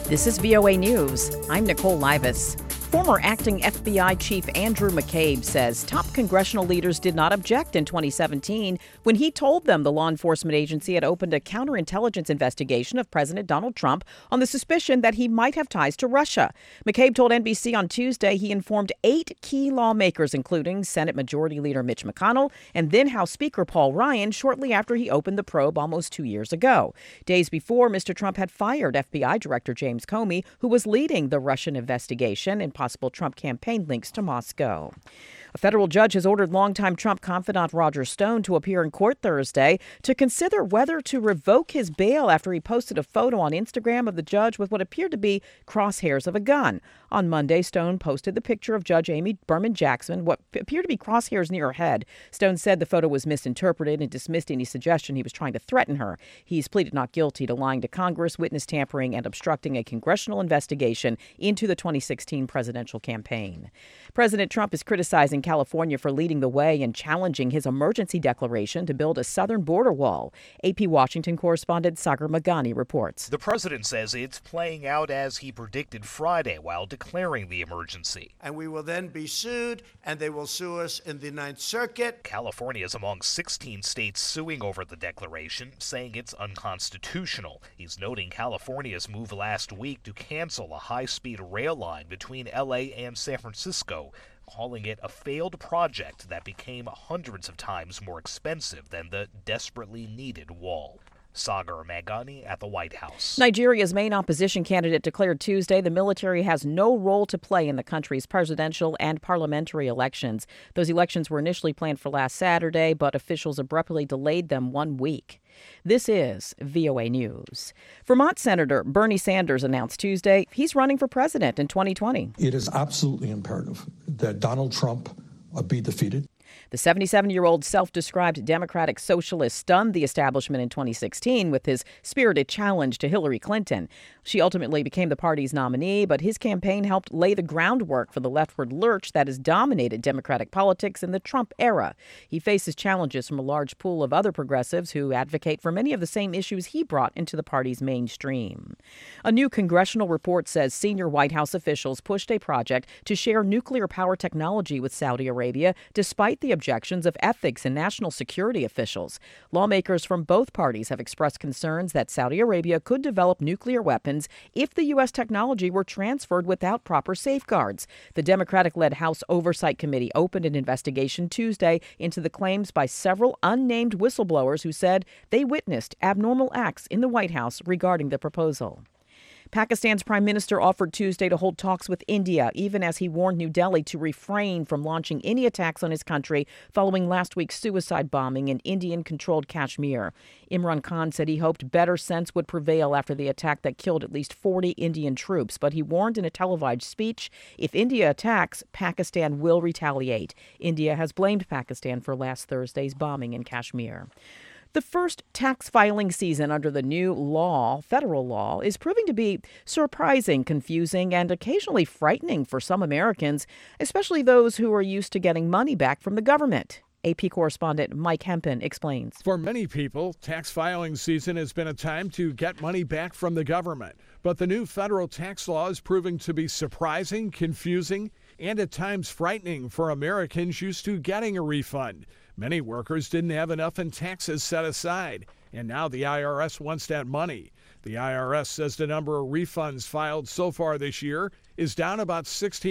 This is VOA News. I'm Nicole Livas. Former acting FBI Chief Andrew McCabe says top congressional leaders did not object in 2017 when he told them the law enforcement agency had opened a counterintelligence investigation of President Donald Trump on the suspicion that he might have ties to Russia. McCabe told NBC on Tuesday he informed 8 key lawmakers, including Senate Majority Leader Mitch McConnell and then House Speaker Paul Ryan, shortly after he opened the probe almost 2 years ago. Days before, Mr. Trump had fired FBI Director James Comey, who was leading the Russian investigation and possible Trump campaign links to Moscow. A federal judge has ordered longtime Trump confidant Roger Stone to appear in court Thursday to consider whether to revoke his bail after he posted a photo on Instagram of the judge with what appeared to be crosshairs of a gun. On Monday, Stone posted the picture of Judge Amy Berman Jackson, what appeared to be crosshairs near her head. Stone said the photo was misinterpreted and dismissed any suggestion he was trying to threaten her. He's pleaded not guilty to lying to Congress, witness tampering, and obstructing a congressional investigation into the 2016 presidential campaign. President Trump is criticizing California for leading the way and challenging his emergency declaration to build a southern border wall. AP Washington correspondent Sagar Magani reports. The president says it's playing out as he predicted Friday while declaring the emergency. And we will then be sued, and they will sue us in the Ninth Circuit. California is among 16 states suing over the declaration, saying it's unconstitutional. He's noting California's move last week to cancel a high-speed rail line between L.A. and San Francisco, calling it a failed project that became hundreds of times more expensive than the desperately needed wall. Sagar Magani at the White House. Nigeria's main opposition candidate declared Tuesday the military has no role to play in the country's presidential and parliamentary elections. Those elections were initially planned for last Saturday, but officials abruptly delayed them 1 week. This is VOA News. Vermont Senator Bernie Sanders announced Tuesday he's running for president in 2020. It is absolutely imperative that Donald Trump be defeated. The 77-year-old self-described Democratic socialist stunned the establishment in 2016 with his spirited challenge to Hillary Clinton. She ultimately became the party's nominee, but his campaign helped lay the groundwork for the leftward lurch that has dominated Democratic politics in the Trump era. He faces challenges from a large pool of other progressives who advocate for many of the same issues he brought into the party's mainstream. A new congressional report says senior White House officials pushed a project to share nuclear power technology with Saudi Arabia, despite the objections of ethics and national security officials. Lawmakers from both parties have expressed concerns that Saudi Arabia could develop nuclear weapons if the U.S. technology were transferred without proper safeguards. The Democratic-led House Oversight Committee opened an investigation Tuesday into the claims by several unnamed whistleblowers who said they witnessed abnormal acts in the White House regarding the proposal. Pakistan's prime minister offered Tuesday to hold talks with India, even as he warned New Delhi to refrain from launching any attacks on his country following last week's suicide bombing in Indian-controlled Kashmir. Imran Khan said he hoped better sense would prevail after the attack that killed at least 40 Indian troops, but he warned in a televised speech, if India attacks, Pakistan will retaliate. India has blamed Pakistan for last Thursday's bombing in Kashmir. The first tax filing season under the new law, federal law, is proving to be surprising, confusing, and occasionally frightening for some Americans, especially those who are used to getting money back from the government. AP correspondent Mike Hempen explains. For many people, tax filing season has been a time to get money back from the government. But the new federal tax law is proving to be surprising, confusing, and at times frightening for Americans used to getting a refund. Many workers didn't have enough in taxes set aside, and now the IRS wants that money. The IRS says the number of refunds filed so far this year is down about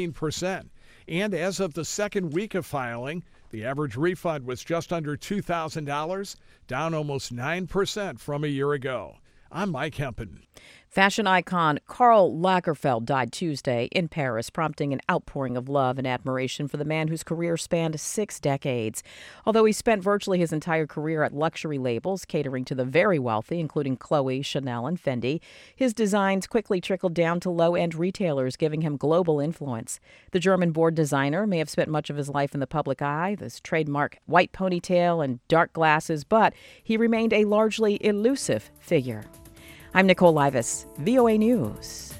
16%. And as of the second week of filing, the average refund was just under $2,000, down almost 9% from a year ago. I'm Mike Hempen. Fashion icon Karl Lagerfeld died Tuesday in Paris, prompting an outpouring of love and admiration for the man whose career spanned 6 decades. Although he spent virtually his entire career at luxury labels, catering to the very wealthy, including Chloe, Chanel, and Fendi, his designs quickly trickled down to low-end retailers, giving him global influence. The German-born designer may have spent much of his life in the public eye, this trademark white ponytail and dark glasses, but he remained a largely elusive figure. I'm Nicole Livas, VOA News.